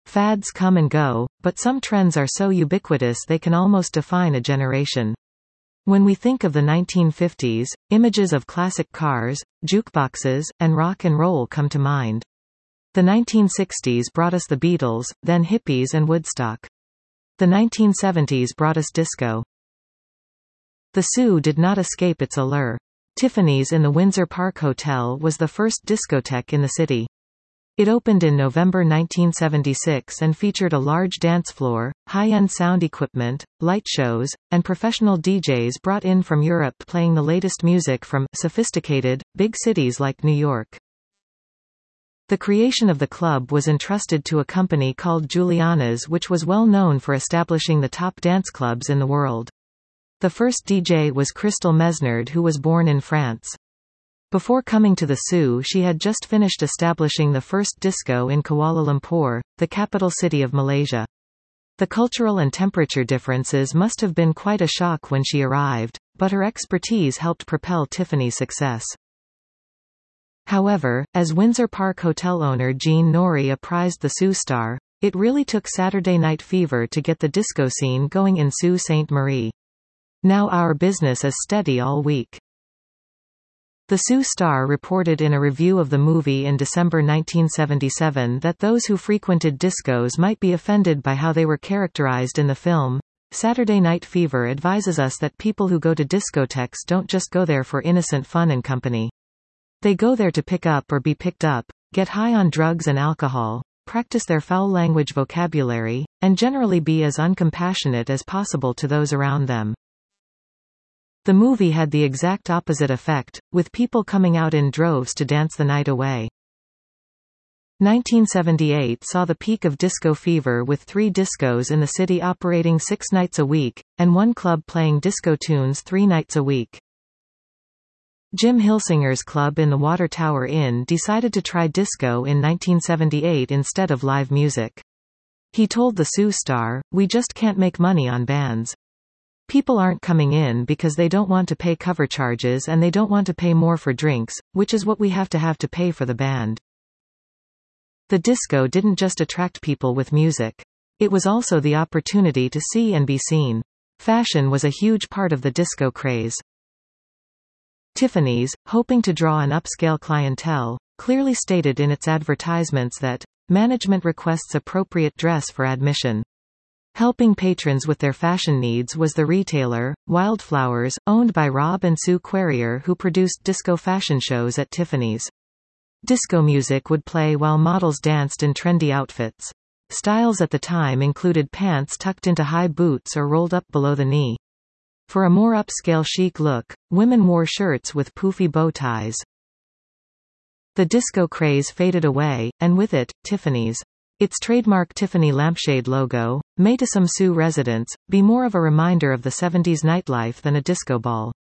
Fads come and go, but some trends are so ubiquitous they can almost define a generation. When we think of the 1950s, images of classic cars, jukeboxes, and rock and roll come to mind. The 1960s brought us the Beatles, then hippies and Woodstock. The 1970s brought us disco. The Soo did not escape its allure. Tiffany's in the Windsor Park Hotel was the first discotheque in the city. It opened in November 1976 and featured a large dance floor, high-end sound equipment, light shows, and professional DJs brought in from Europe playing the latest music from sophisticated, big cities like New York. The creation of the club was entrusted to a company called Juliana's, which was well known for establishing the top dance clubs in the world. The first DJ was Crystal Mesnard, who was born in France. Before coming to the Soo, she had just finished establishing the first disco in Kuala Lumpur, the capital city of Malaysia. The cultural and temperature differences must have been quite a shock when she arrived, but her expertise helped propel Tiffany's success. However, as Windsor Park Hotel owner Jean Norrie apprised the Soo star, it really took Saturday Night Fever to get the disco scene going in Sault Ste. Marie. Now our business is steady all week. The Soo star reported in a review of the movie in December 1977 that those who frequented discos might be offended by how they were characterized in the film. Saturday Night Fever advises us that people who go to discotheques don't just go there for innocent fun and company. They go there to pick up or be picked up, get high on drugs and alcohol, practice their foul language vocabulary, and generally be as uncompassionate as possible to those around them. The movie had the exact opposite effect, with people coming out in droves to dance the night away. 1978 saw the peak of disco fever with 3 discos in the city operating 6 nights a week, and 1 club playing disco tunes 3 nights a week. Jim Hilsinger's club in the Water Tower Inn decided to try disco in 1978 instead of live music. He told the Soo star, "We just can't make money on bands. People aren't coming in because they don't want to pay cover charges and they don't want to pay more for drinks, which is what we have to pay for the band." The disco didn't just attract people with music. It was also the opportunity to see and be seen. Fashion was a huge part of the disco craze. Tiffany's, hoping to draw an upscale clientele, clearly stated in its advertisements that management requests appropriate dress for admission. Helping patrons with their fashion needs was the retailer, Wildflowers, owned by Rob and Sue Querrier, who produced disco fashion shows at Tiffany's. Disco music would play while models danced in trendy outfits. Styles at the time included pants tucked into high boots or rolled up below the knee. For a more upscale chic look, women wore shirts with poofy bow ties. The disco craze faded away, and with it, Tiffany's. Its trademark Tiffany lampshade logo, may to some Soo residents, be more of a reminder of the 70s nightlife than a disco ball.